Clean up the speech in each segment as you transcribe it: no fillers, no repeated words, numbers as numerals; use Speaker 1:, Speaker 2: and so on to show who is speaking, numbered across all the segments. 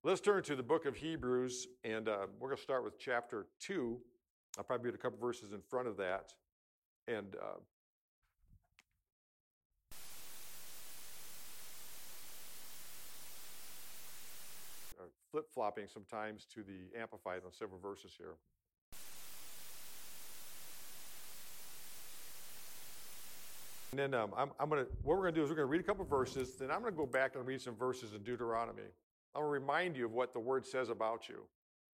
Speaker 1: Let's turn to the book of Hebrews, and we're going to start with chapter 2. I'll probably get a couple verses in front of that. And flip-flopping sometimes to the Amplified on several verses here. And then what we're going to do is we're going to read a couple verses, then I'm going to go back and read some verses in Deuteronomy. I'm going to remind you of what the Word says about you.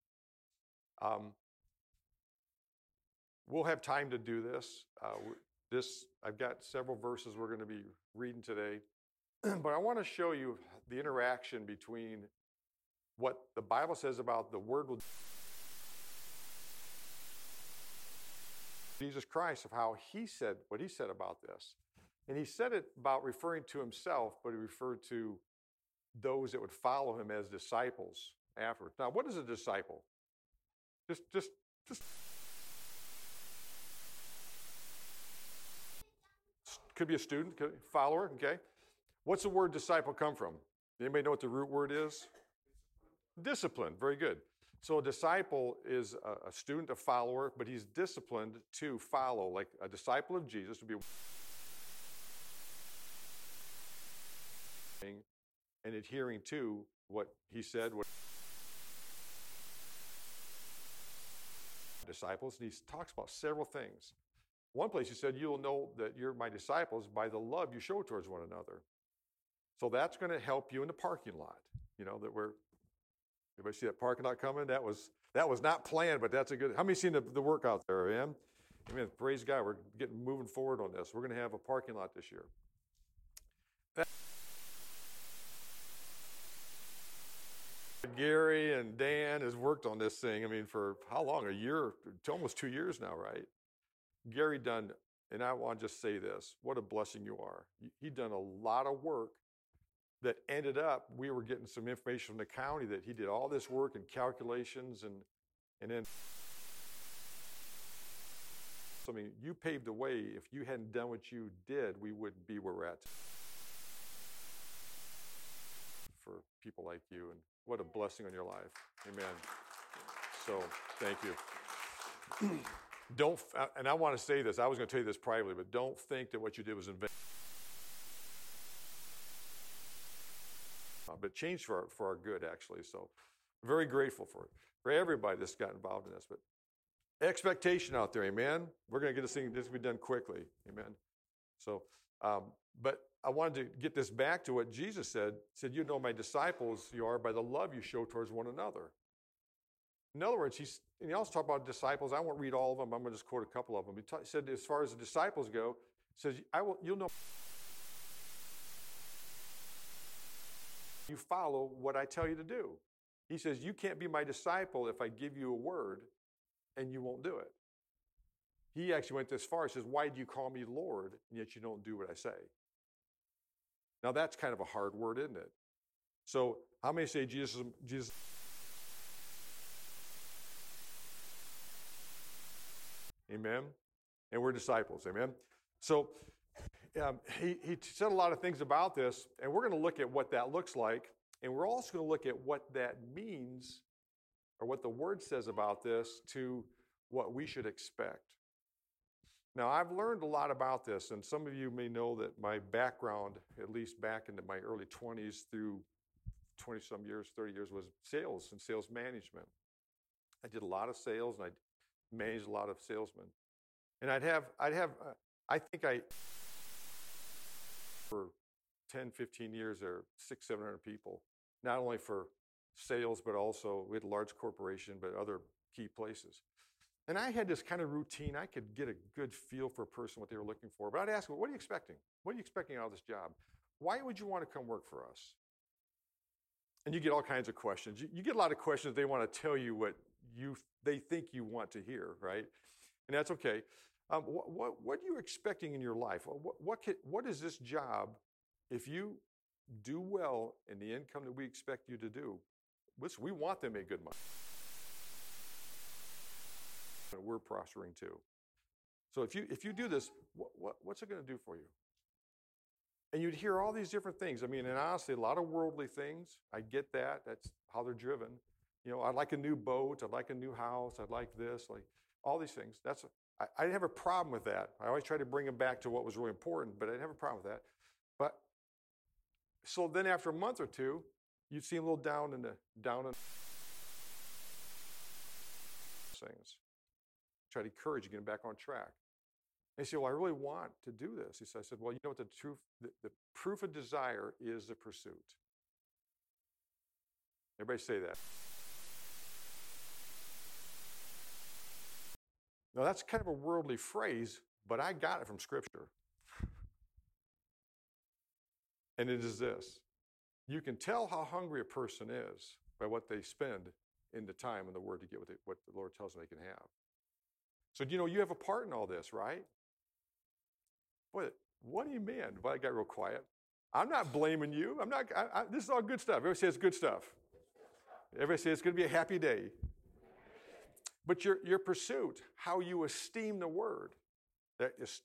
Speaker 1: We'll have time to do this. I've got several verses we're going to be reading today, but I want to show you the interaction between what the Bible says about the Word will Jesus Christ, of how he said what he said about this. And he said it about referring to himself, but he referred to those that would follow him as disciples afterwards. Now, what is a disciple? Just could be a student, follower, okay? What's the word disciple come from? Anybody know what the root word is? Discipline, very good. So a disciple is a student, a follower, but he's disciplined to follow. Like a disciple of Jesus would be and adhering to what he said. Disciples, and he talks about several things. One place he said, you'll know that you're my disciples by the love you show towards one another. So that's going to help you in the parking lot. You know, everybody see that parking lot coming? That was not planned, but that's a good, how many seen the work out there, Amen? Amen. Praise God, we're moving forward on this. We're going to have a parking lot this year. Gary and Dan has worked on this thing, I mean, for how long? A year, to almost 2 years now, right? Gary done, and I want to just say this, what a blessing you are. He done a lot of work that ended up, we were getting some information from the county that he did all this work and calculations and then, I mean, you paved the way. If you hadn't done what you did, we wouldn't be where we're at for people like you, and what a blessing on your life. Amen. So, thank you. And I want to say this, I was going to tell you this privately, but don't think that what you did was in vain. But changed for our good, actually. So, very grateful for it. For everybody that's got involved in this. But expectation out there, amen? We're going to get this thing, this will be done quickly, amen? So, but I wanted to get this back to what Jesus said. He said, you know my disciples you are by the love you show towards one another. In other words, he also talked about disciples. I won't read all of them. I'm going to just quote a couple of them. He said, as far as the disciples go, he says, you'll know you follow what I tell you to do. He says, you can't be my disciple if I give you a word and you won't do it. He actually went this far. He says, why do you call me Lord, and yet you don't do what I say? Now, that's kind of a hard word, isn't it? So how many say Jesus? Amen. And we're disciples. Amen. So he said a lot of things about this, and we're going to look at what that looks like, and we're also going to look at what that means, or what the Word says about this, to what we should expect. Now, I've learned a lot about this, and some of you may know that my background, at least back into my early 20s through 20-some years, 30 years, was sales and sales management. I did a lot of sales, and I managed a lot of salesmen. And I think for 10, 15 years, there were 600, 700 people, not only for sales, but also we had a large corporation, but other key places. And I had this kind of routine. I could get a good feel for a person, what they were looking for. But I'd ask them, what are you expecting? What are you expecting out of this job? Why would you want to come work for us? And you get all kinds of questions. You get a lot of questions. They want to tell you what they think you want to hear, right? And that's okay. What are you expecting in your life? What is this job, if you do well in the income that we expect you to do, which we want them to make good money. We're prospering too. So if you do this, what's it going to do for you? And you'd hear all these different things. I mean, and honestly, a lot of worldly things. I get that. That's how they're driven. You know, I'd like a new boat. I'd like a new house. I'd like this, like all these things. I didn't have a problem with that. I always try to bring them back to what was really important, but I didn't have a problem with that. But so then after a month or two, you'd see a little down in things. Try to encourage you, get them back on track. And he said, well, I really want to do this. I said, well, you know what the proof of desire is the pursuit. Everybody say that. Now, that's kind of a worldly phrase, but I got it from Scripture. And it is this. You can tell how hungry a person is by what they spend in the time and the word to get what the Lord tells them they can have. So, you know, you have a part in all this, right? Boy, what do you mean? Well, I got real quiet. I'm not blaming you. This is all good stuff. Everybody says good stuff. Everybody says it's going to be a happy day. But your pursuit, how you esteem the word, that is,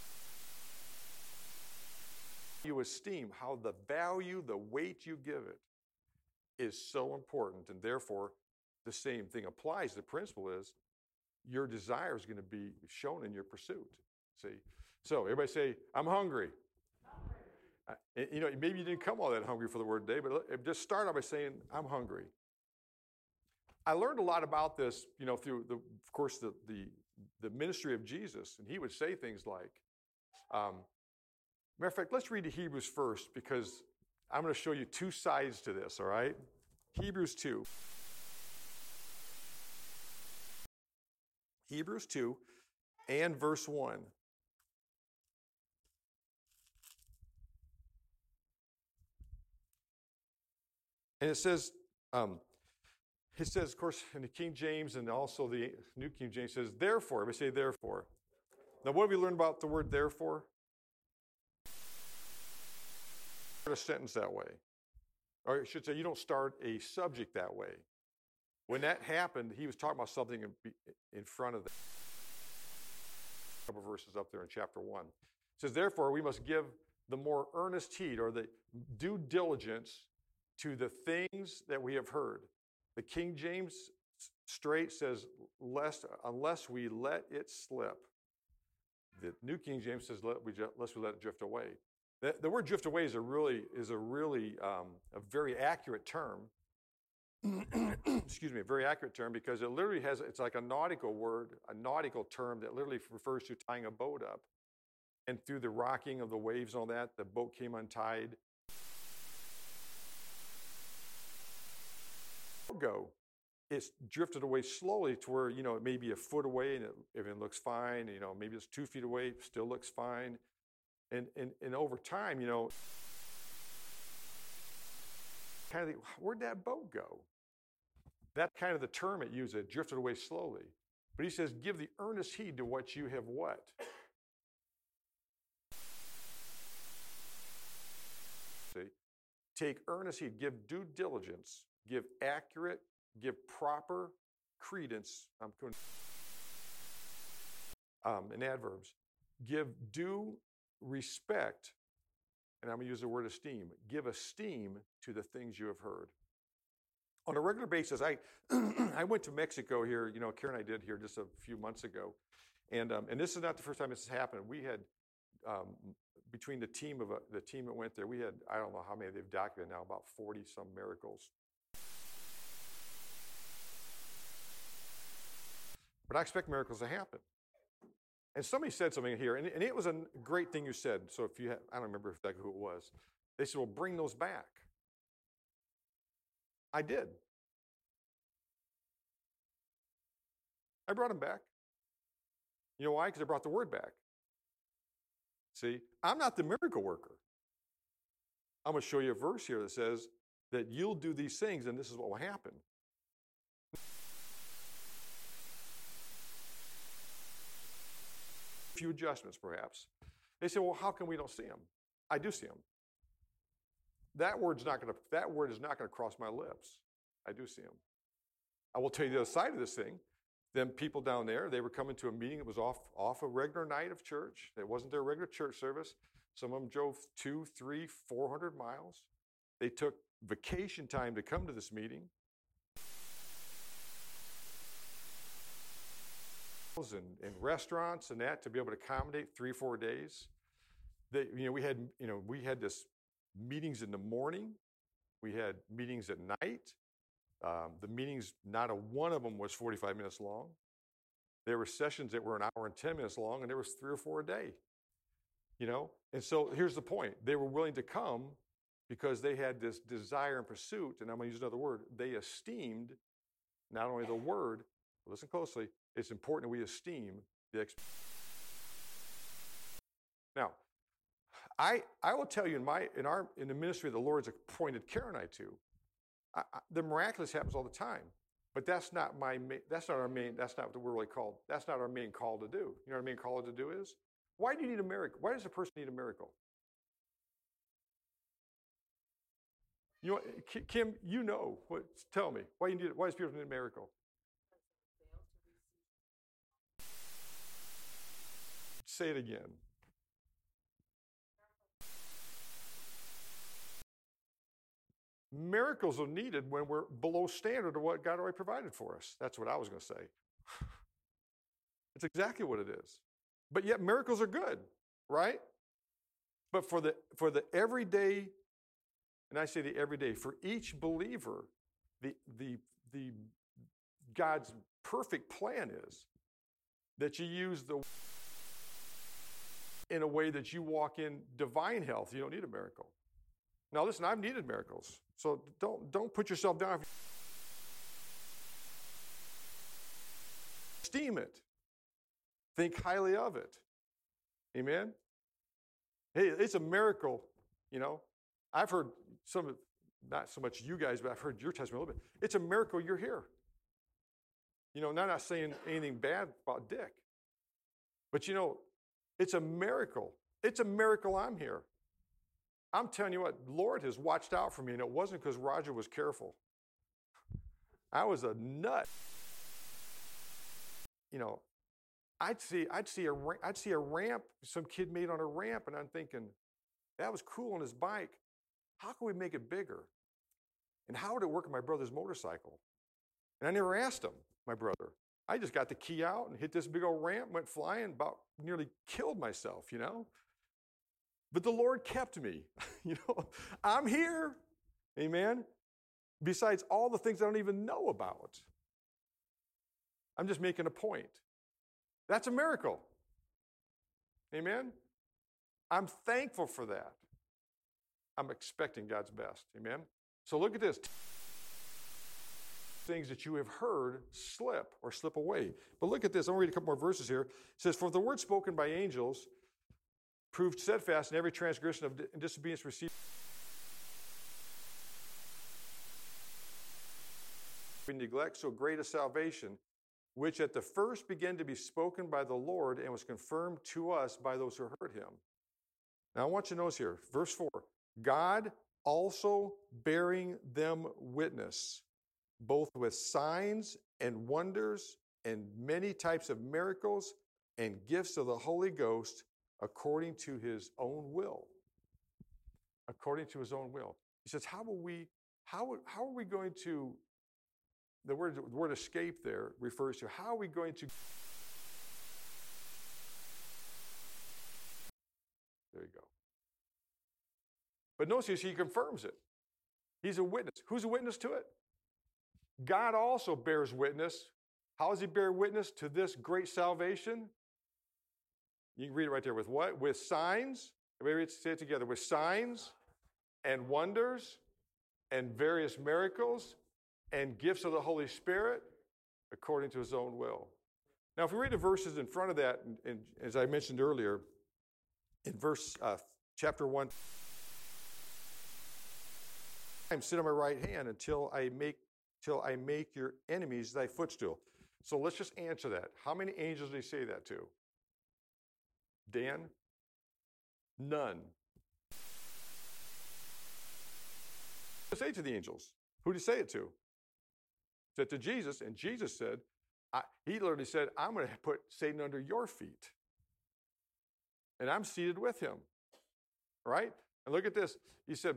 Speaker 1: you esteem how the value, the weight you give it is so important. And therefore, the same thing applies. The principle is your desire is going to be shown in your pursuit. See? So everybody say, I'm hungry. You know, maybe you didn't come all that hungry for the word today, but just start off by saying, I'm hungry. I learned a lot about this, you know, through, of course, the ministry of Jesus. And he would say things like, matter of fact, let's read the Hebrews first, because I'm going to show you two sides to this, all right? Hebrews 2. Hebrews 2 and verse 1. And it says, of course, in the King James and also the New King James says, therefore. Everybody say therefore. Now, what have we learned about the word therefore? Start a sentence that way. Or I should say, you don't start a subject that way. When that happened, he was talking about something in front of them. A couple verses up there in chapter 1. It says, therefore, we must give the more earnest heed, or the due diligence, to the things that we have heard. The King James straight says, unless we let it slip. The New King James says, lest we let it drift away. The word drift away is a very accurate term. Excuse me, a very accurate term, because it literally it's like a nautical word, a nautical term that literally refers to tying a boat up. And through the rocking of the waves and all that, the boat came untied. Go. It's drifted away slowly to where, you know, it may be a foot away and everything looks fine. You know, maybe it's 2 feet away, still looks fine. And over time, you know, kind of think, where'd that boat go? That's kind of the term it uses, it drifted away slowly. But he says, give the earnest heed to what you have what? See? Take earnest heed, give due diligence, give accurate, give proper credence. I'm going in adverbs. Give due respect, and I'm going to use the word esteem. Give esteem to the things you have heard. On a regular basis, I went to Mexico here. You know, Karen and I did here just a few months ago, and this is not the first time this has happened. We had between the team that went there, we had, I don't know how many they've documented now, about 40 some miracles. But I expect miracles to happen. And somebody said something here, and it was a great thing you said. So if you I don't remember exactly who it was. They said, well, bring those back. I did. I brought them back. You know why? Because I brought the word back. See, I'm not the miracle worker. I'm going to show you a verse here that says that you'll do these things, and this is what will happen. Few adjustments, perhaps. They say, well, how come we don't see them? I do see them. That word is not going to cross my lips. I do see them. I will tell you the other side of this thing. Them people down there, they were coming to a meeting that was off a regular night of church. It wasn't their regular church service. Some of them drove 200, 300, 400 miles. They took vacation time to come to this meeting. And restaurants and that to be able to accommodate 3-4 days. We had this meetings in the morning. We had meetings at night. The meetings, not a one of them was 45 minutes long. There were sessions that were an hour and 10 minutes long, and there was 3 or 4 a day. And so here's the point. They were willing to come because they had this desire and pursuit, and I'm going to use another word. They esteemed not only the word, but listen closely, it's important that we esteem the experience. Now, I will tell you in the ministry the Lord's appointed Karen and I to, the miraculous happens all the time, but that's not our main. That's not what we're really called. That's not our main call to do. You know what our main call to do is? Why do you need a miracle? Why does a person need a miracle? Kim, tell me why does people need a miracle? Say it again. Miracles are needed when we're below standard of what God already provided for us. That's what I was going to say. It's exactly what it is. But yet miracles are good, right? But for the everyday, and I say the everyday, for each believer, the God's perfect plan is that you use in a way that you walk in divine health. You don't need a miracle. Now listen, I've needed miracles. So don't put yourself down. Esteem it. Think highly of it. Amen? Hey, it's a miracle, I've heard not so much you guys, but I've heard your testimony a little bit. It's a miracle you're here. Not saying anything bad about Dick. But it's a miracle. It's a miracle I'm here. I'm telling you what, Lord has watched out for me, and it wasn't because Roger was careful. I was a nut. I'd see a ramp some kid made on a ramp, and I'm thinking, that was cool on his bike. How can we make it bigger? And how would it work on my brother's motorcycle? And I never asked him, my brother. I just got the key out and hit this big old ramp, went flying, about nearly killed myself, But the Lord kept me. I'm here. Amen. Besides all the things I don't even know about. I'm just making a point. That's a miracle. Amen. I'm thankful for that. I'm expecting God's best. Amen. So look at this. Things that you have heard slip away. But look at this. I'm going to read a couple more verses here. It says, for the word spoken by angels proved steadfast, in every transgression of disobedience received. We neglect so great a salvation, which at the first began to be spoken by the Lord and was confirmed to us by those who heard him. Now I want you to notice here, verse 4, God also bearing them witness, both with signs and wonders and many types of miracles and gifts of the Holy Ghost according to his own will. According to his own will. He says, how are we going to, the word escape there refers to how are we going to, there you go. But notice he confirms it. He's a witness. Who's a witness to it? God also bears witness. How does he bear witness to this great salvation? You can read it right there. With what? With signs. Everybody say it together. With signs and wonders and various miracles and gifts of the Holy Spirit according to his own will. Now, if we read the verses in front of that, and as I mentioned earlier, in chapter 1, sit on my right hand until I make your enemies thy footstool. So let's just answer that. How many angels did he say that to? Dan? None. What did he say to the angels? Who did he say it to? He said to Jesus, and Jesus said, he literally said, I'm going to put Satan under your feet. And I'm seated with him. right? And look at this. He said,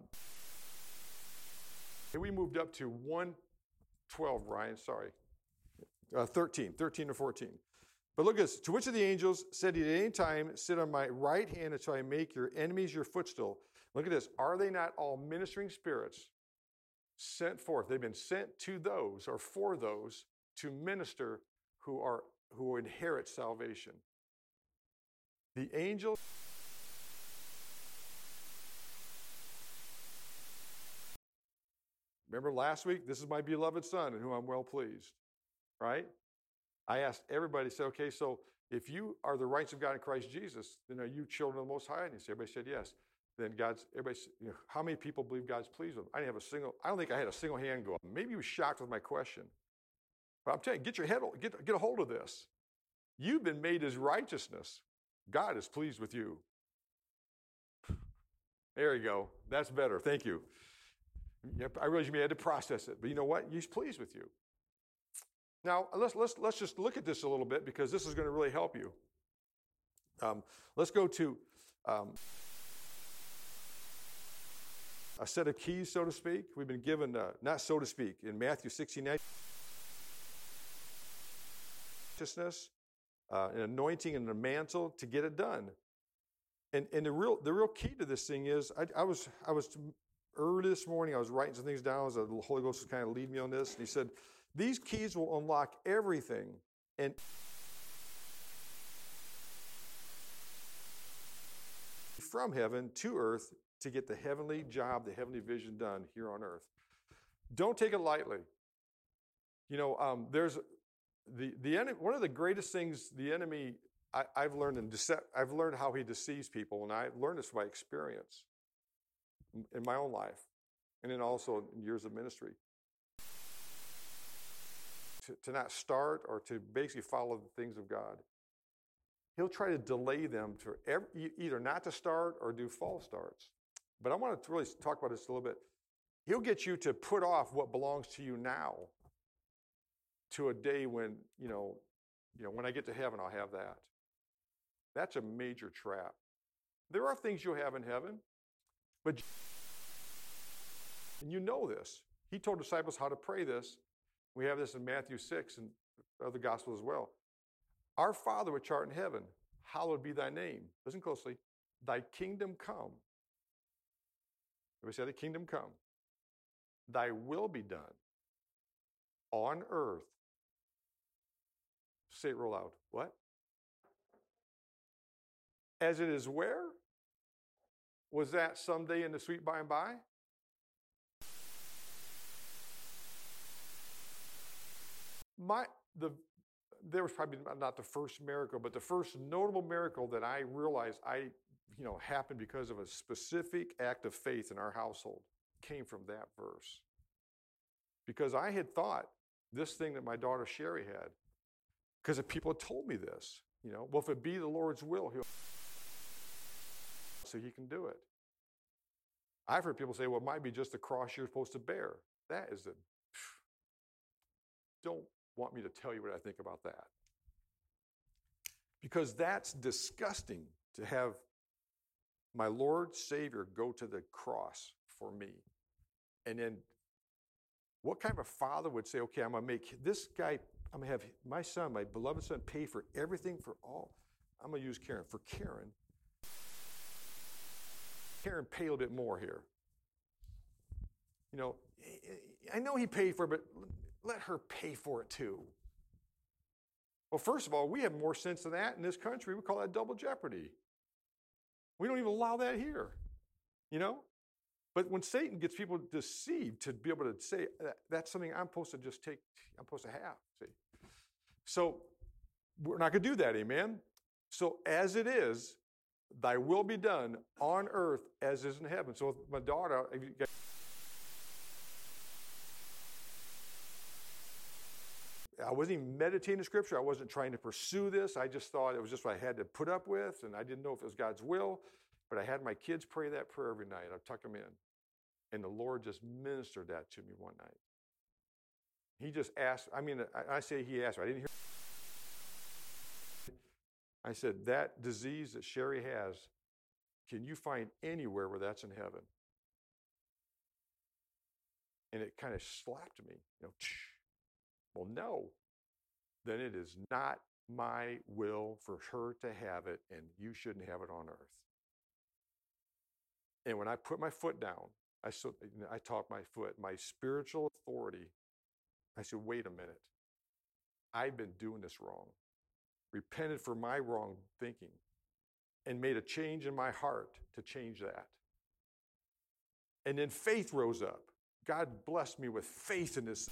Speaker 1: we moved up to 112, Ryan, sorry. 13 to 14. But look at this. To which of the angels said he at any time, sit on my right hand until I make your enemies your footstool? Look at this. Are they not all ministering spirits sent forth? They've been sent to those or for those to minister who inherit salvation. The angels. Remember last week, this is my beloved son in whom I'm well pleased, right? I asked everybody, say, okay, so if you are the righteousness of God in Christ Jesus, then are you children of the Most High? And everybody said yes. Then everybody, how many people believe God's pleased with them? I don't think I had a single hand go up. Maybe you were shocked with my question. But I'm telling you, get a hold of this. You've been made his righteousness. God is pleased with you. There you go. That's better. Thank you. I realize you may have to process it, but you know what? He's pleased with you. Now, let's just look at this a little bit because this is going to really help you. Let's go to a set of keys, so to speak. We've been given, not so to speak, in Matthew 16:9, righteousness, an anointing and a mantle to get it done. And the real key to this thing is, I was early this morning, I was writing some things down as the Holy Ghost was kind of leading me on this, and he said, these keys will unlock everything. And from heaven to earth to get the heavenly job, the heavenly vision done here on earth. Don't take it lightly. There's the enemy. One of the greatest things the enemy I've learned I've learned how he deceives people, and I've learned this by experience in my own life, and then also in years of ministry. To not start or to basically follow the things of God. He'll try to delay them to either not to start or do false starts. But I want to really talk about this a little bit. He'll get you to put off what belongs to you now to a day when, when I get to heaven, I'll have that. That's a major trap. There are things you'll have in heaven, and you know this. He told disciples how to pray this. We have this in Matthew 6 and other Gospels as well. Our Father which art in heaven, hallowed be thy name. Listen closely. Thy kingdom come. We say the kingdom come. Thy will be done on earth. Say it real loud. What? As it is where? Was that someday in the sweet by and by? There was probably not the first miracle, but the first notable miracle that I realized happened because of a specific act of faith in our household came from that verse. Because I had thought this thing that my daughter Sherry had, because people had told me this, well, if it be the Lord's will, so he can do it. I've heard people say, well, it might be just the cross you're supposed to bear. That is don't want me to tell you what I think about that. Because that's disgusting to have my Lord Savior go to the cross for me. And then what kind of a father would say, okay, I'm going to make this guy, I'm going to have my son, my beloved son, pay for everything for all. I'm going to use Karen. For Karen pay a little bit more here. I know he paid for it, but let her pay for it too. Well, first of all, we have more sense than that in this country. We call that double jeopardy. We don't even allow that here, But when Satan gets people deceived to be able to say, that's something I'm supposed to just take, I'm supposed to have, see. So we're not going to do that, amen? So as it is, thy will be done on earth as is in heaven. So with my daughter, I wasn't even meditating the scripture. I wasn't trying to pursue this. I just thought it was just what I had to put up with, and I didn't know if it was God's will. But I had my kids pray that prayer every night. I'd tuck them in. And the Lord just ministered that to me one night. He just asked, I say he asked, I didn't hear. I said, that disease that Sherry has, can you find anywhere where that's in heaven? And it kind of slapped me, well, no. Then it is not my will for her to have it, and you shouldn't have it on earth. And when I put my foot down, I taught my foot, my spiritual authority. I said, wait a minute. I've been doing this wrong. Repented for my wrong thinking and made a change in my heart to change that. And then faith rose up. God blessed me with faith in this.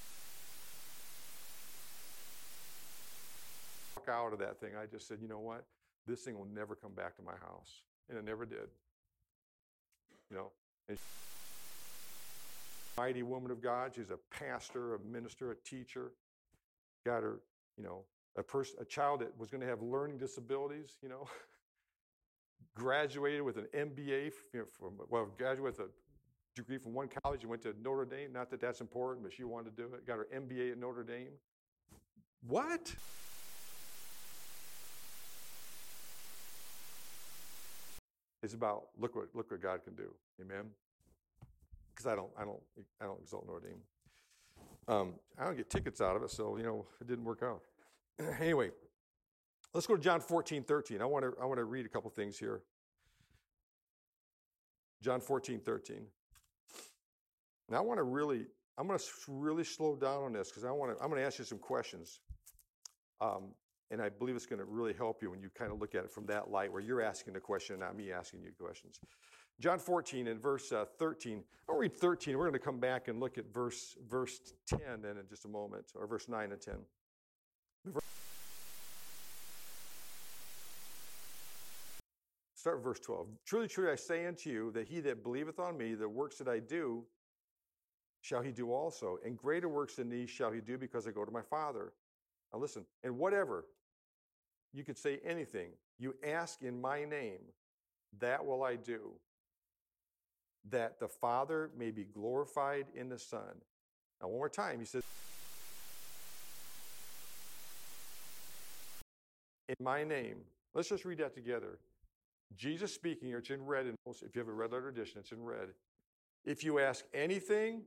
Speaker 1: Walk out of that thing. I just said, you know what? This thing will never come back to my house. And it never did. And mighty woman of God. She's a pastor, a minister, a teacher. Got her, a child that was going to have learning disabilities, graduated with an MBA, graduated with a degree from one college and went to Notre Dame. Not that that's important, but she wanted to do it. Got her MBA at Notre Dame. What? It's about look what God can do. Amen. Because I don't exalt Notre Dame. I don't get tickets out of it, so it didn't work out. Anyway, let's go to John 14:13. I want to read a couple things here. John 14:13. Now I'm going to really slow down on this because I'm going to ask you some questions. And I believe it's going to really help you when you kind of look at it from that light where you're asking the question, not me asking you questions. John 14 and verse 13. I'll read 13. We're going to come back and look at verse 10 then in just a moment, or verse 9 and 10. Start with verse 12. Truly, truly, I say unto you that he that believeth on me, the works that I do, shall he do also. And greater works than these shall he do, because I go to my Father. Now listen, and whatever, you could say anything, you ask in my name, that will I do, that the Father may be glorified in the Son. Now one more time, he says, in my name. Let's just read that together. Jesus speaking here, it's in red. If you have a red letter edition, it's in red. If you ask anything,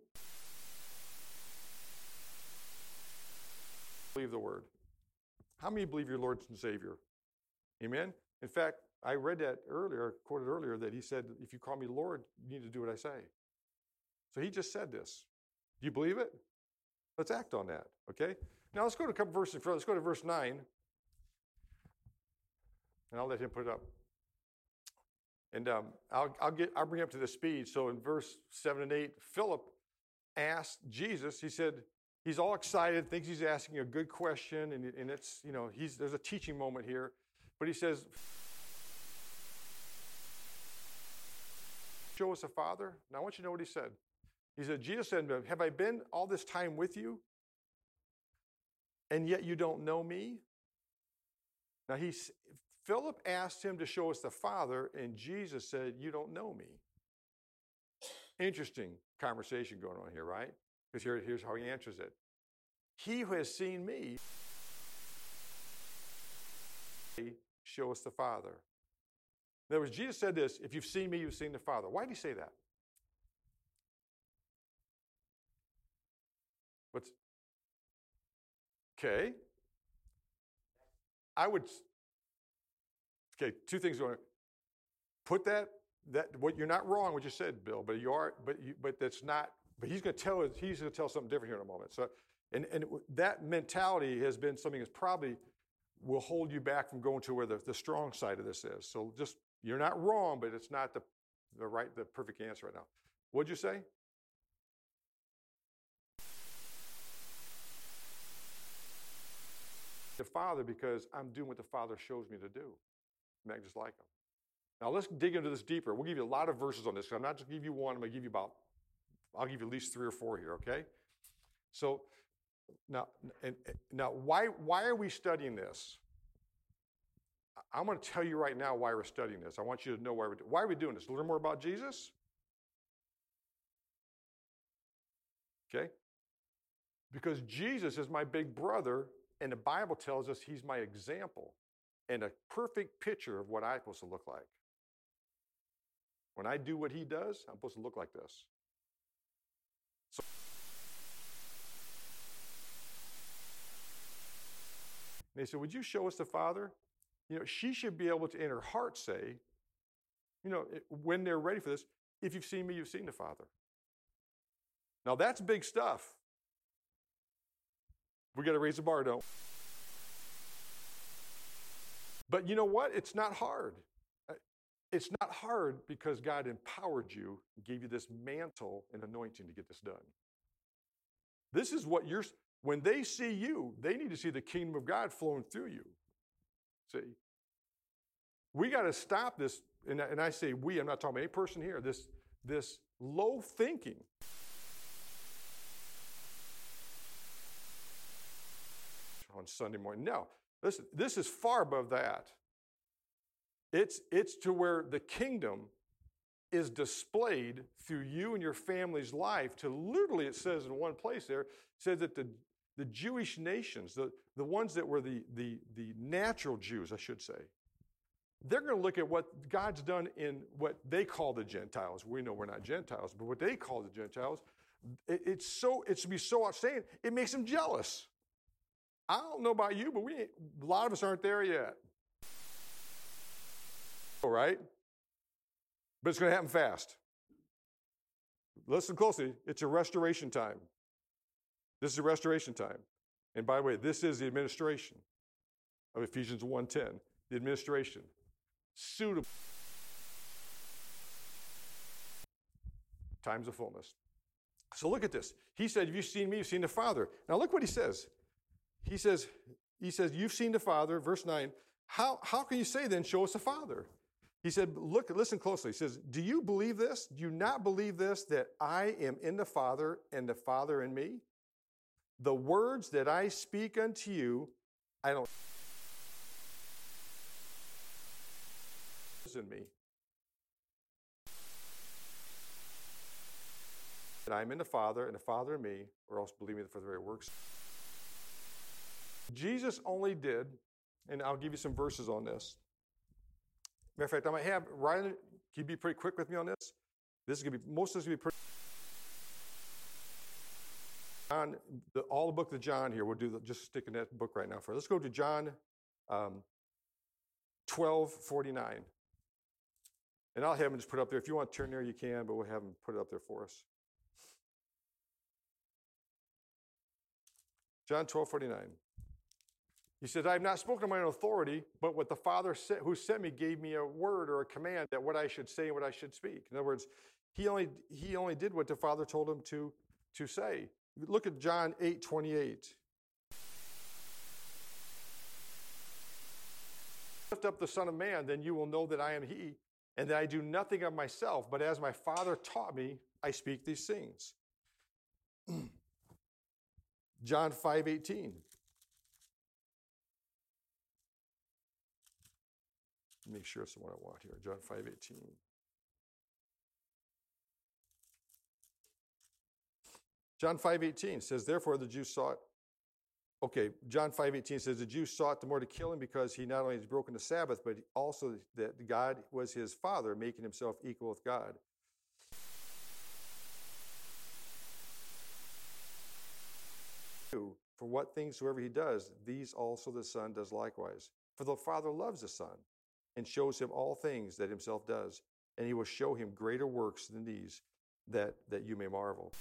Speaker 1: believe the word. How many believe your Lord and Savior? Amen? In fact, I read that earlier, quoted earlier, that he said, if you call me Lord, you need to do what I say. So he just said this. Do you believe it? Let's act on that, okay? Now let's go to a couple verses in front. Let's go to verse 9. And I'll let him put it up. And I'll bring up to the speed. So in verse 7 and 8, Philip asked Jesus, he said, he's all excited, thinks he's asking a good question, and it's, there's a teaching moment here. But he says, show us the Father. Now I want you to know what he said. He said, Jesus said to him, have I been all this time with you, and yet you don't know me? Now Philip asked him to show us the Father, and Jesus said, you don't know me. Interesting conversation going on here, right? Because here's how he answers it. He who has seen me, show us the Father. In other words, Jesus said this, if you've seen me, you've seen the Father. Why did he say that? Okay. Two things going on. Put that what you're not wrong what you said, Bill, but you are, but that's not, but he's going to tell something different here in a moment. So, and that mentality has been something that's probably will hold you back from going to where the strong side of this is. So just, you're not wrong, but it's not the perfect answer right now. What'd you say? The Father, because I'm doing what the Father shows me to do. Make just like him. Now let's dig into this deeper. We'll give you a lot of verses on this. I'm not just give you one. I'm going to give you I'll give you at least 3 or 4 here. Okay. So now why are we studying this? I'm going to tell you right now why we're studying this. I want you to know why are we doing this? To learn more about Jesus. Okay. Because Jesus is my big brother, and the Bible tells us he's my example and a perfect picture of what I'm supposed to look like. When I do what he does, I'm supposed to look like this. So they said, would you show us the Father? She should be able to, in her heart, say, when they're ready for this, if you've seen me, you've seen the Father. Now, that's big stuff. We got to raise the bar, don't we? But you know what? It's not hard. It's not hard because God empowered you, gave you this mantle and anointing to get this done. This is what when they see you, they need to see the kingdom of God flowing through you. See? We got to stop this, and I say we, I'm not talking about any person here, this low thinking. On Sunday morning. No, listen, this is far above that. It's to where the kingdom is displayed through you and your family's life to literally, it says in one place there, it says that the Jewish nations, the ones that were the natural Jews, I should say, they're going to look at what God's done in what they call the Gentiles. We know we're not Gentiles, but what they call the Gentiles, it's to be so outstanding, it makes them jealous. I don't know about you, but a lot of us aren't there yet. All right? But it's going to happen fast. Listen closely. It's a restoration time. This is a restoration time. And by the way, this is the administration of Ephesians 1:10. The administration. Suitable. Times of fullness. So look at this. He said, "Have you seen me? You've seen the Father." Now look what he says. He says, "You've seen the Father," verse 9. How can you say then, "Show us the Father"? He said, listen closely. He says, "Do you believe this? Do you not believe this, that I am in the Father and the Father in me? The words that I speak unto you, I don't in me. That I'm in the Father and the Father in me, or else believe me for the very works." Jesus only did, and I'll give you some verses on this. Matter of fact, I might have, Ryan, can you be pretty quick with me on this? This is going to be, most of this is going to be pretty. All the book of John here, we'll do just stick in that book right now. Let's go to John 12:49. And I'll have him just put it up there. If you want to turn there, you can, but we'll have him put it up there for us. John 12:49. He says, "I have not spoken of my own authority, but what the Father who sent me gave me a word or a command that what I should say and what I should speak." In other words, he only did what the Father told him to say. Look at John 8:28. "Lift up the Son of Man, then you will know that I am he, and that I do nothing of myself, but as my Father taught me, I speak these things." John 5:18. Make sure it's the one I want here. John 5:18. John 5:18 says, "Therefore the Jews sought." Okay, John 5:18 says, "The Jews sought the more to kill him because he not only has broken the Sabbath, but also that God was his Father, making himself equal with God." "For what things soever he does, these also the Son does likewise. For the Father loves the Son, and shows him all things that himself does, and he will show him greater works than these, that you may marvel."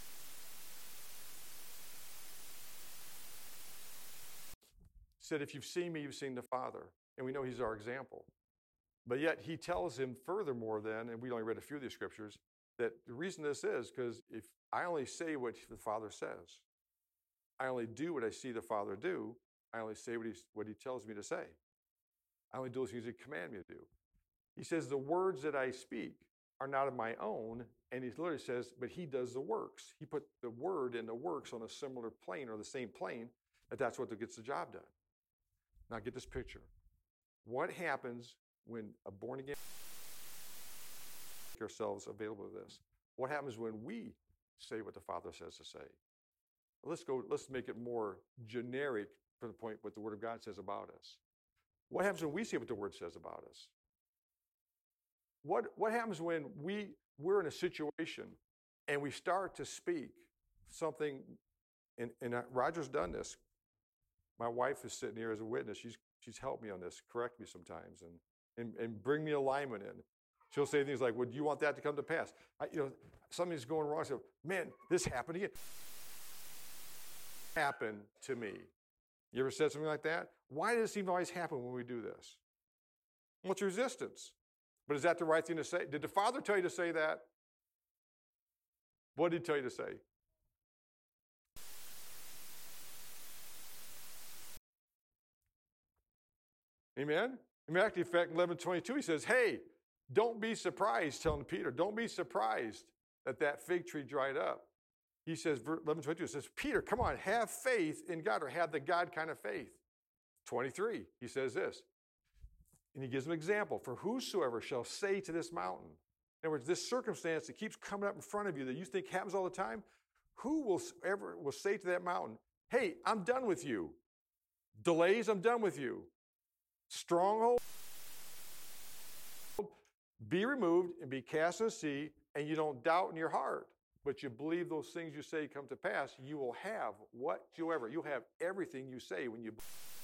Speaker 1: He said, "If you've seen me, you've seen the Father." And we know he's our example. But yet he tells him furthermore then, and we only read a few of these scriptures, that the reason this is because if I only say what the Father says, I only do what I see the Father do, I only say what he tells me to say. I only do those things he commands me to do. He says, "The words that I speak are not of my own," and he literally says, "but he does the works." He put the word and the works on a similar plane or the same plane, that's what gets the job done. Now get this picture. What happens when a born-again make ourselves available to this? What happens when we say what the Father says to say? Let's make it more generic from the point what the Word of God says about us. What happens when we say what the Word says about us? What happens when we're in a situation and we start to speak something, and Roger's done this. My wife is sitting here as a witness. She's helped me on this, correct me sometimes, and bring me alignment in. She'll say things like, "Well, do you want that to come to pass?" Something's going wrong. I say, "Man, this happened again." Happened to me. You ever said something like that? Why does it seem to always happen when we do this? Well, it's resistance. But is that the right thing to say? Did the Father tell you to say that? What did he tell you to say? Amen? In fact, 11:22, he says, "Hey, don't be surprised," telling Peter, "don't be surprised that fig tree dried up." He says, 11:22, it says, "Peter, come on, have faith in God," or have the God kind of faith. 23, he says this, and he gives an example. "For whosoever shall say to this mountain," in other words, this circumstance that keeps coming up in front of you that you think happens all the time, who will say to that mountain, "Hey, I'm done with you. Delays, I'm done with you. Stronghold, be removed and be cast in the sea," and you don't doubt in your heart, but you believe those things you say come to pass, you will have whatsoever. You'll have everything you say when you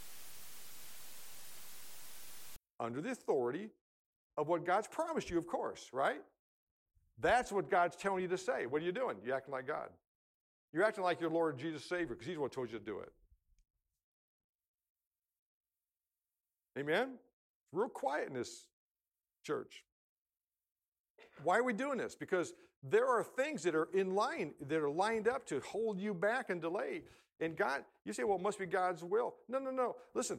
Speaker 1: under the authority of what God's promised you, of course, right? That's what God's telling you to say. What are you doing? You're acting like God. You're acting like your Lord Jesus Savior because he's the one who told you to do it. Amen? It's real quiet in this church. Why are we doing this? Because there are things that are in line, that are lined up to hold you back and delay. And God, you say, well, it must be God's will. No. Listen.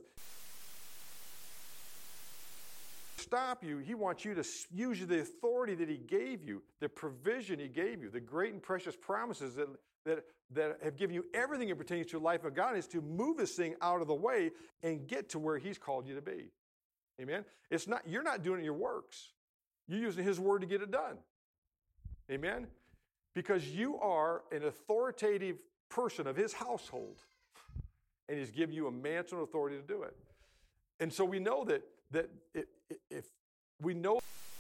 Speaker 1: Stop you. He wants you to use the authority that he gave you, the provision he gave you, the great and precious promises that have given you everything that pertains to life of God, is to move this thing out of the way and get to where he's called you to be. Amen? You're not doing it in your works. You're using his word to get it done. Amen? Because you are an authoritative person of his household, and he's given you a mantle of authority to do it. And so we know that if we know,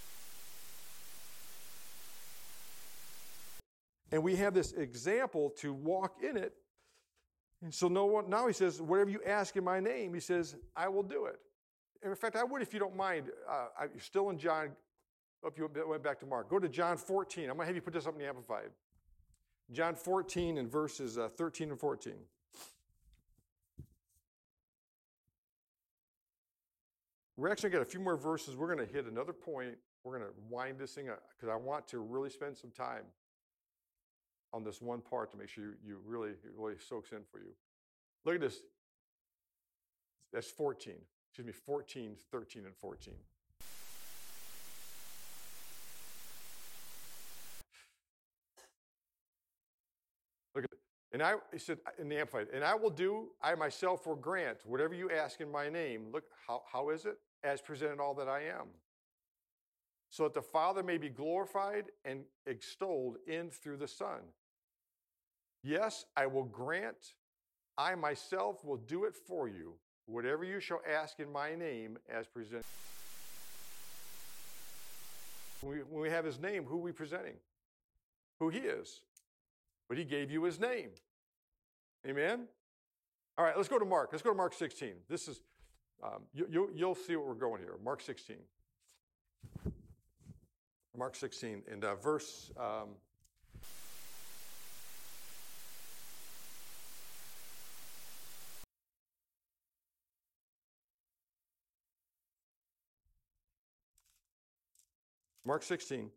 Speaker 1: and we have this example to walk in it, and so now he says, whatever you ask in my name, he says, I will do it. And in fact, I would, if you don't mind, you're still in John. If you went back to Mark, go to John 14. I'm going to have you put this up in the Amplified. John 14 and verses 13 and 14. We're actually got a few more verses. We're going to hit another point. We're going to wind this thing up because I want to really spend some time on this one part to make sure you really soaks in for you. Look at this. That's 14. 14, 13, and 14. Look at it. And he said in the Amplified, and I myself will grant whatever you ask in my name. Look, how is it? As presented all that I am. So that the Father may be glorified and extolled in through the Son. Yes, I will grant, I myself will do it for you, whatever you shall ask in my name as presented. When we have his name, who are we presenting? Who he is. But he gave you his name. Amen? All right, let's go to Mark. Let's go to Mark 16. This is, you'll see where we're going here. Mark 16. Mark 16 and verse... Mark 16.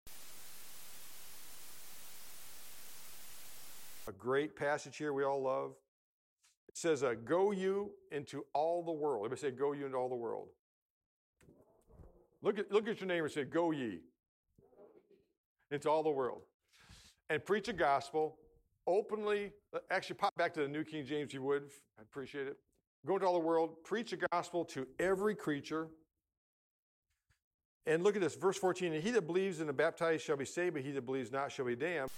Speaker 1: A great passage here we all love. It says, go you into all the world. Everybody say, go you into all the world. Look at your neighbor and say, go ye into all the world. And preach a gospel openly. Actually, pop back to the New King James, you would. I appreciate it. Go into all the world. Preach a gospel to every creature. And look at this, verse 14. And he that believes and is baptized shall be saved, but he that believes not shall be damned.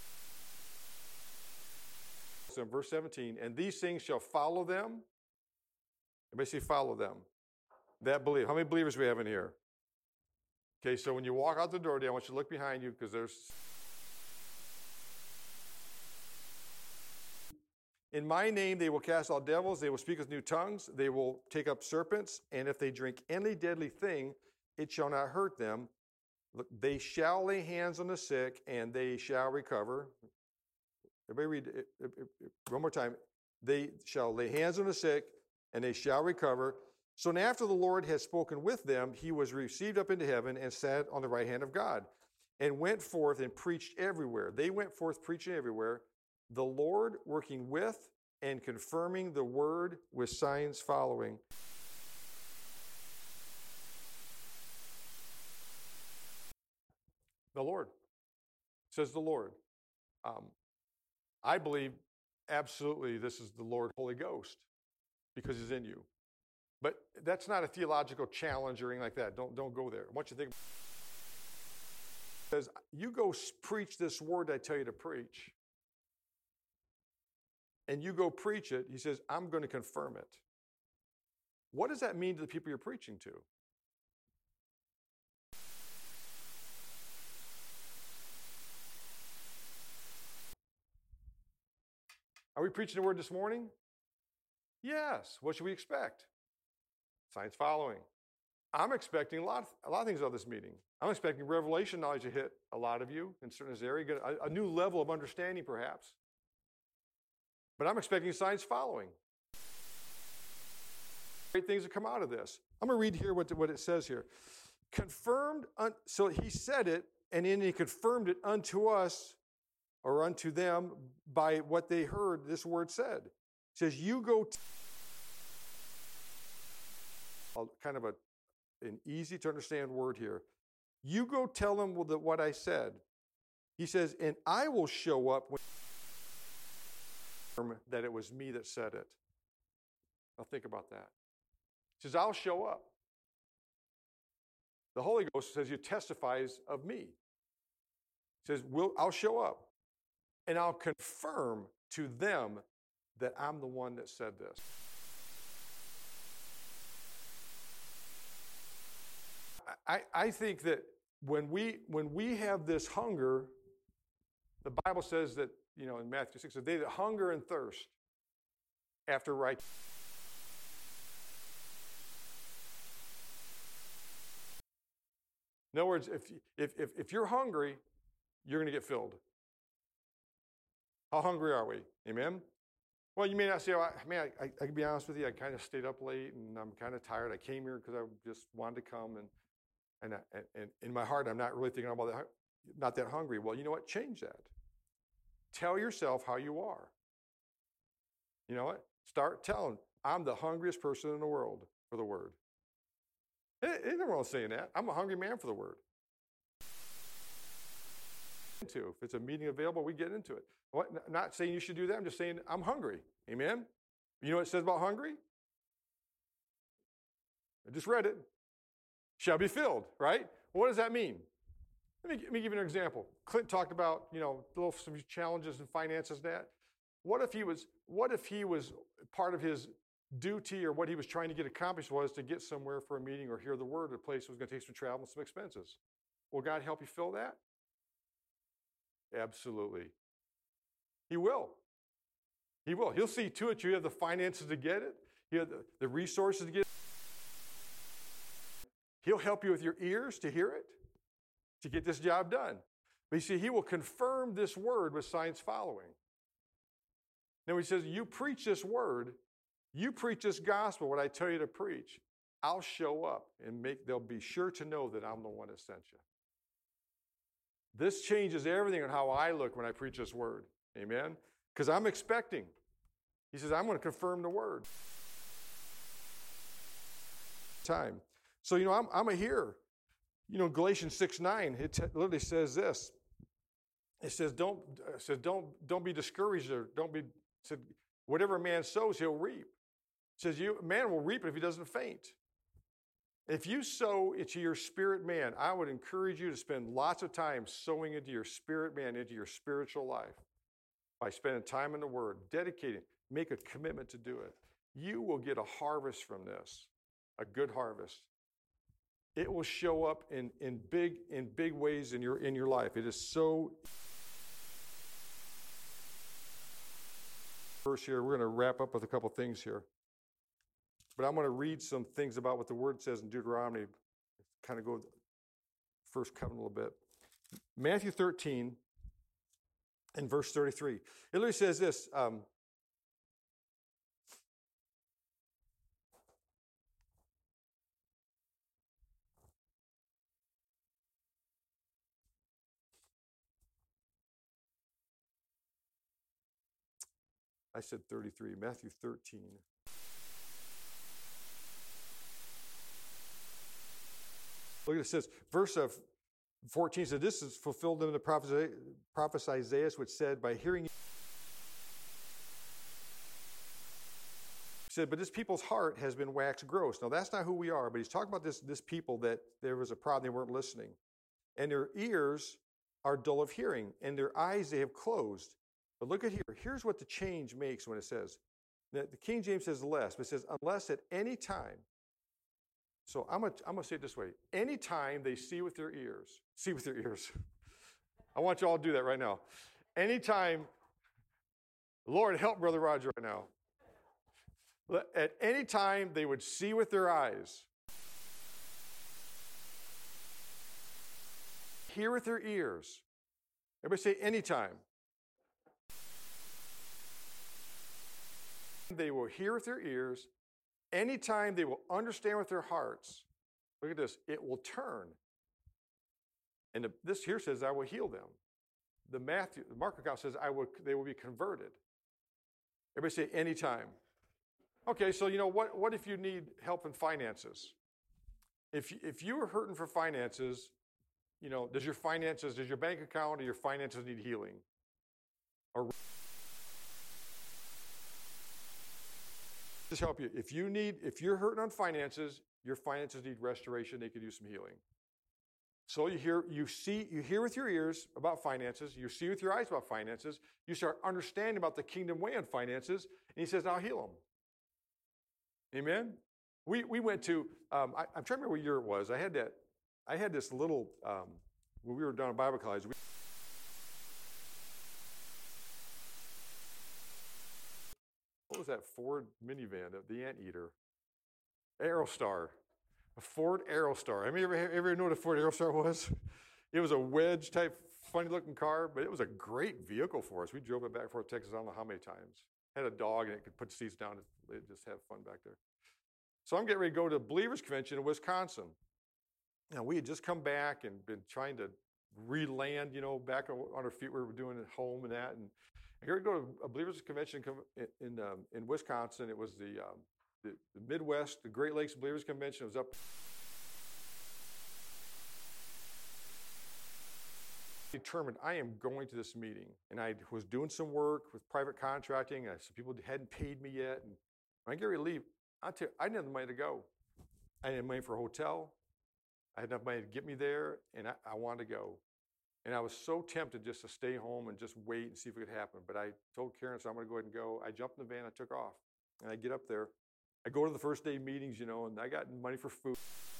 Speaker 1: So in verse 17, and these things shall follow them. Everybody say follow them. That believe. How many believers we have in here? Okay, so when you walk out the door today, I want you to look behind you because there's... In my name, they will cast out devils. They will speak with new tongues. They will take up serpents. And if they drink any deadly thing, it shall not hurt them. Look, they shall lay hands on the sick and they shall recover. Everybody read it one more time. They shall lay hands on the sick and they shall recover. So after the Lord had spoken with them, he was received up into heaven and sat on the right hand of God and went forth and preached everywhere. They went forth preaching everywhere, the Lord working with and confirming the word with signs following. The Lord, says the Lord. I believe absolutely this is the Lord Holy Ghost because he's in you. But that's not a theological challenge or anything like that. Don't go there. I want you to think. It says, you go preach this word I tell you to preach. And you go preach it. He says, I'm going to confirm it. What does that mean to the people you're preaching to? Are we preaching the word this morning? Yes. What should we expect? Signs following. I'm expecting a lot of things out of this meeting. I'm expecting revelation knowledge to hit a lot of you in certain areas, a new level of understanding perhaps. But I'm expecting signs following. Great things to come out of this. I'm going to read here what it says here. Confirmed, so he said it, and then he confirmed it unto us, or unto them, by what they heard this word said. It says, you go... kind of an easy to understand word here. You go tell them what I said. He says, and I will show up when that it was me that said it. Now think about that. He says, I'll show up. The Holy Ghost says, he testifies of me. He says, I'll show up and I'll confirm to them that I'm the one that said this. I think that when we have this hunger, the Bible says that, in Matthew 6, that they that hunger and thirst after righteousness. In other words, if you're hungry, you're going to get filled. How hungry are we? Amen? Well, you may not say, I can be honest with you, I kind of stayed up late and I'm kind of tired. I came here because I just wanted to come and in my heart, I'm not really thinking about that, not that hungry. Well, you know what? Change that. Tell yourself how you are. You know what? Start telling, I'm the hungriest person in the world for the word. Ain't nothing wrong with saying that. I'm a hungry man for the word. If it's a meeting available, we get into it. I'm not saying you should do that. I'm just saying I'm hungry. Amen? You know what it says about hungry? I just read it. Shall be filled, right? Well, what does that mean? Let me give you an example. Clint talked about, some challenges in finances and that. What if he was part of his duty or what he was trying to get accomplished was to get somewhere for a meeting or hear the word, a place that was going to take some travel and some expenses? Will God help you fill that? Absolutely. He will. He will. He'll see to it you have the finances to get it. You have the resources to get it. He'll help you with your ears to hear it, to get this job done. But you see, he will confirm this word with signs following. Now he says, you preach this word, you preach this gospel, what I tell you to preach, I'll show up and they'll be sure to know that I'm the one that sent you. This changes everything on how I look when I preach this word. Amen? Because I'm expecting. He says, I'm going to confirm the word. Time. So, I'm a hearer. Galatians 6:9, it literally says this. It says, don't be discouraged or whatever a man sows, he'll reap. It says, man will reap it if he doesn't faint. If you sow into your spirit man, I would encourage you to spend lots of time sowing into your spirit man, into your spiritual life by spending time in the word, dedicating, make a commitment to do it. You will get a harvest from this, a good harvest. it will show up in big ways in your life. It is so. Verse here, we're going to wrap up with a couple things here. But I'm going to read some things about what the word says in Deuteronomy, kind of go first covenant a little bit. Matthew 13 and verse 33. It literally says this. I said 33, Matthew 13. Look at it, says, verse of 14 said, this is fulfilled in the prophet Isaiah, which said, by hearing he said, but this people's heart has been waxed gross. Now that's not who we are, but he's talking about this people that there was a problem, they weren't listening. And their ears are dull of hearing, and their eyes they have closed. But look at here. Here's what the change makes when it says, the King James says less, but it says unless at any time. So I'm gonna say it this way. Anytime they see with their ears. I want you all to do that right now. Anytime, Lord help Brother Roger right now. At any time they would see with their eyes, hear with their ears. Everybody say anytime. They will hear with their ears. Anytime they will understand with their hearts. Look at this. It will turn. And this here says, I will heal them. The Mark account says, they will be converted. Everybody say anytime. Okay, so what if you need help in finances? If you are hurting for finances, does your bank account or your finances need healing? Or just help you. If you're hurting on finances, your finances need restoration, they could use some healing. So you hear with your ears about finances, you see with your eyes about finances, you start understanding about the kingdom way on finances, and he says, I'll heal them. Amen? We went to, I'm trying to remember what year it was. I had this little, when we were down at Bible college, what was that Ford minivan, the Anteater? Aerostar. A Ford Aerostar. I mean, ever know what a Ford Aerostar was? It was a wedge type, funny looking car, but it was a great vehicle for us. We drove it back and forth to Texas, I don't know how many times. Had a dog and it could put seats down and just have fun back there. So I'm getting ready to go to a Believers Convention in Wisconsin. Now, we had just come back and been trying to re-land, back on our feet. We were doing at home and that. And here we go to a Believers Convention in Wisconsin. It was the Midwest, the Great Lakes Believers Convention. It was up. Determined I am going to this meeting, and I was doing some work with private contracting. Some people hadn't paid me yet, and when I get ready to leave, I didn't have the money to go. I didn't have money for a hotel. I had enough money to get me there, and I wanted to go. And I was so tempted just to stay home and just wait and see if it could happen. But I told Karen, so I'm going to go ahead and go. I jumped in the van, I took off, and I get up there. I go to the first day meetings, and I got money for food.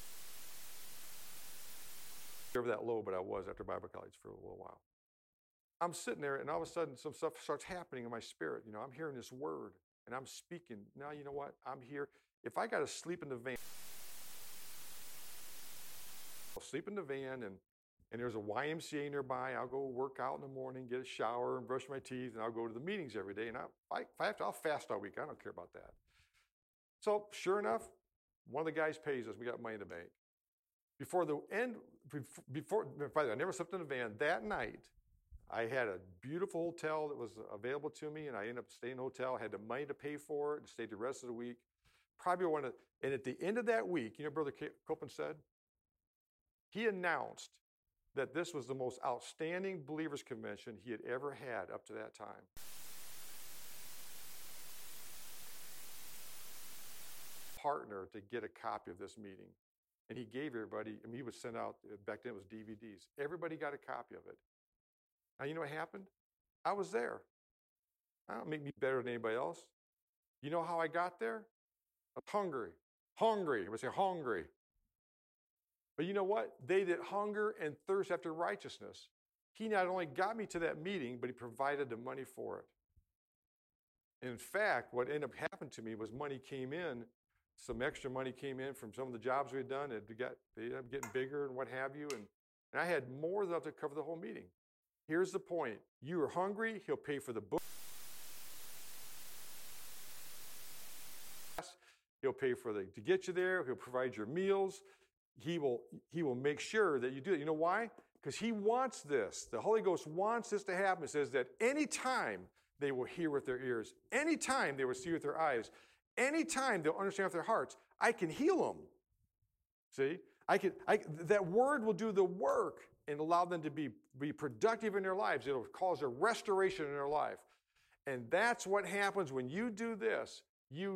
Speaker 1: Never that low, but I was after Bible college for a little while. I'm sitting there, and all of a sudden, some stuff starts happening in my spirit. I'm hearing this word, and I'm speaking. Now, you know what? I'm here. If I got to sleep in the van, I'll sleep in the van, and there's a YMCA nearby. I'll go work out in the morning, get a shower, and brush my teeth, and I'll go to the meetings every day. And if I have to, I'll fast all week. I don't care about that. So, sure enough, one of the guys pays us. We got money in the bank. By the way, I never slept in a van. That night, I had a beautiful hotel that was available to me, and I ended up staying in a hotel. I had the money to pay for it and stayed the rest of the week. And at the end of that week, Brother Copeland said? He announced that this was the most outstanding Believers Convention he had ever had up to that time. Partner to get a copy of this meeting. And he gave everybody, he would send out, back then it was DVDs. Everybody got a copy of it. Now, you know what happened? I was there. That don't make me better than anybody else. You know how I got there? I was hungry. Hungry. I would say hungry. But you know what? They that hunger and thirst after righteousness, he not only got me to that meeting, but he provided the money for it. In fact, what ended up happening to me was money came in, some extra money came in from some of the jobs we had done. They ended up getting bigger and what have you. And I had more than enough to cover the whole meeting. Here's the point. You are hungry, he'll pay for the book. He'll pay for to get you there. He'll provide your meals. He will make sure that you do it. You know why? Because he wants this. The Holy Ghost wants this to happen. It says that anytime they will hear with their ears, anytime they will see with their eyes, anytime they'll understand with their hearts, I can heal them. See? That word will do the work and allow them to be productive in their lives. It'll cause a restoration in their life. And that's what happens when you do this. You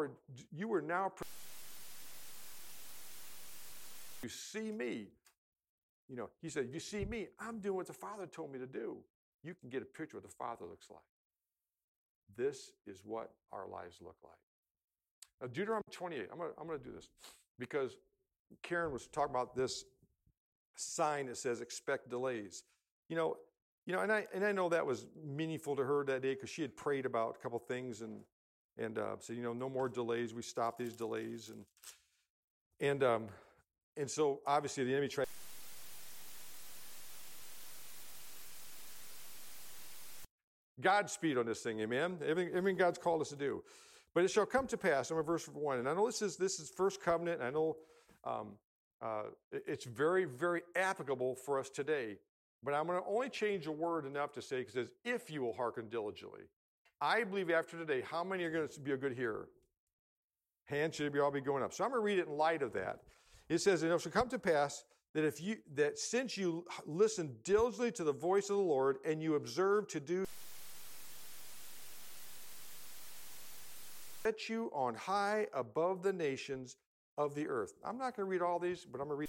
Speaker 1: see me. You know, he said, you see me, I'm doing what the Father told me to do. You can get a picture of what the Father looks like. This is what our lives look like. Now, Deuteronomy 28, I'm going to do this because Karen was talking about this sign that says expect delays. You know, and I know that was meaningful to her that day because she had prayed about a couple things and said, no more delays. We stop these delays. And so obviously the enemy tried. Godspeed on this thing, amen? Everything God's called us to do. But it shall come to pass, I'm in verse 1, and I know this is first covenant, and I know it's very, very applicable for us today. But I'm going to only change a word enough to say, it says, if you will hearken diligently. I believe after today, how many are going to be a good hearer? Hands should all be going up. So I'm going to read it in light of that. It says, and it shall come to pass that since you listen diligently to the voice of the Lord, and you observe to do, set you on high above the nations of the earth. I'm not going to read all these, but I'm going to read.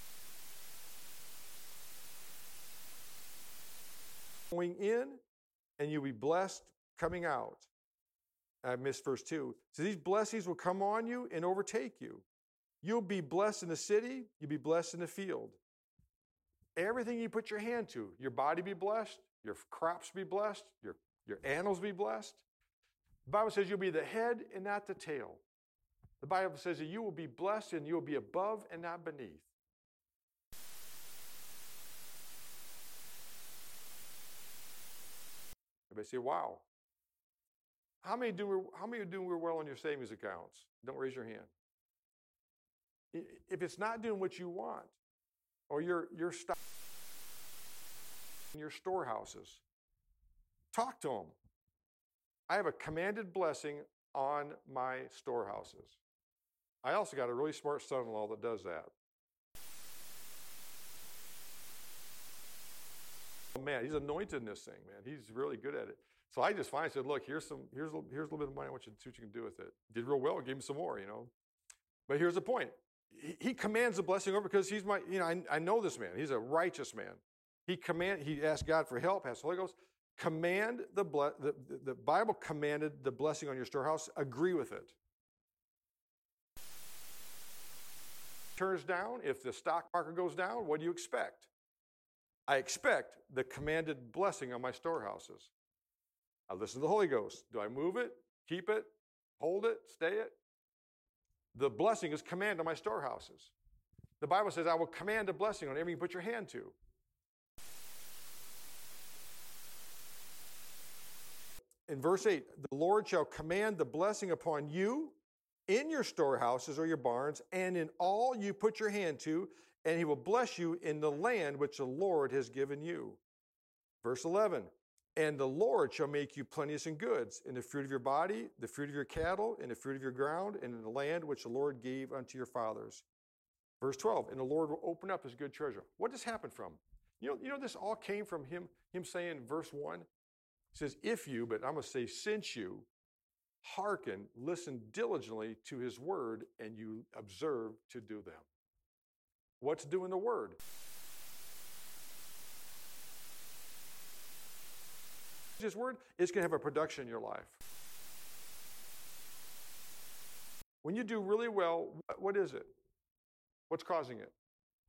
Speaker 1: Going in, and you'll be blessed coming out. I missed verse 2. So these blessings will come on you and overtake you. You'll be blessed in the city. You'll be blessed in the field. Everything you put your hand to, your body be blessed, your crops be blessed, your animals be blessed. The Bible says you'll be the head and not the tail. The Bible says that you will be blessed and you'll be above and not beneath. Everybody say, wow. How many are doing well on your savings accounts? Don't raise your hand. If it's not doing what you want, or your stock in your storehouses, talk to them. I have a commanded blessing on my storehouses. I also got a really smart son-in-law that does that. Oh man, he's anointed in this thing, man. He's really good at it. So I just finally said, look, here's a little bit of money. I want you to see what you can do with it. Did real well. Gave him some more, But here's the point. He commands the blessing over because he's my, I know this man. He's a righteous man. He asked God for help, asked the Holy Ghost. The Bible commanded the blessing on your storehouse. Agree with it. Turns down, if the stock market goes down, what do you expect? I expect the commanded blessing on my storehouses. I listen to the Holy Ghost. Do I move it, keep it, hold it, stay it? The blessing is commanded on my storehouses. The Bible says, I will command a blessing on everything you put your hand to. In verse 8, the Lord shall command the blessing upon you in your storehouses or your barns, and in all you put your hand to, and he will bless you in the land which the Lord has given you. Verse 11, and the Lord shall make you plenteous in goods, in the fruit of your body, the fruit of your cattle, in the fruit of your ground, and in the land which the Lord gave unto your fathers. Verse 12, and the Lord will open up his good treasure. What does this happen from? You know this all came from him saying, verse 1, it says, if you, but I'm going to say, since you hearken, listen diligently to his word, and you observe to do them. What's doing the word? His word is going to have a production in your life. When you do really well, what is it? What's causing it?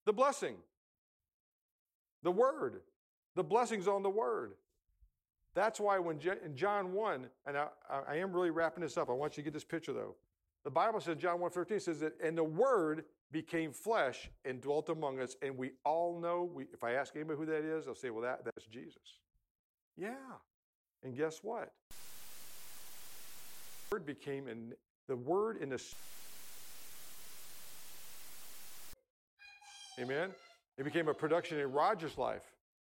Speaker 1: The blessing. The Word. The blessing's on the Word. That's why when in John 1, and I am really wrapping this up. I want you to get this picture, though. The Bible says, John 1:13 says that, and the Word became flesh and dwelt among us. And we all know, if I ask anybody who that is, they'll say, well, that's Jesus. Yeah. And guess what? The Word became the Word in the... Amen? It became a production in Roger's life.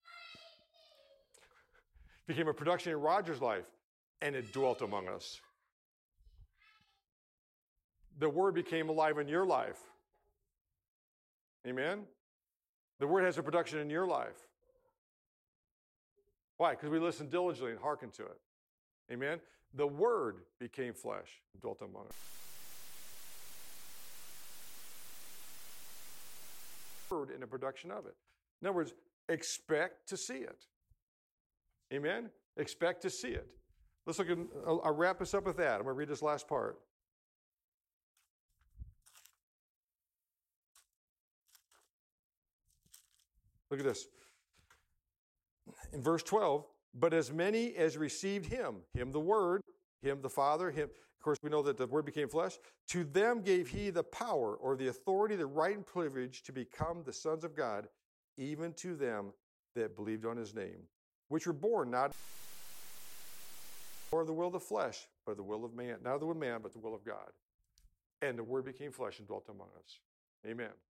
Speaker 1: It became a production in Roger's life, and it dwelt among us. The Word became alive in your life. Amen? The Word has a production in your life. Why? Because we listen diligently and hearken to it. Amen? The Word became flesh and dwelt among us. Word in the production of it. In other words, expect to see it. Amen? Expect to see it. Let's look at, I'll wrap this up with that. I'm going to read this last part. Look at this. In verse 12, but as many as received him the Word, him the Father, him, of course we know that the Word became flesh, to them gave he the power or the authority, the right and privilege to become the sons of God, even to them that believed on his name, which were born not of the will of the flesh, but the will of man, not the will of man, but the will of God. And the Word became flesh and dwelt among us. Amen.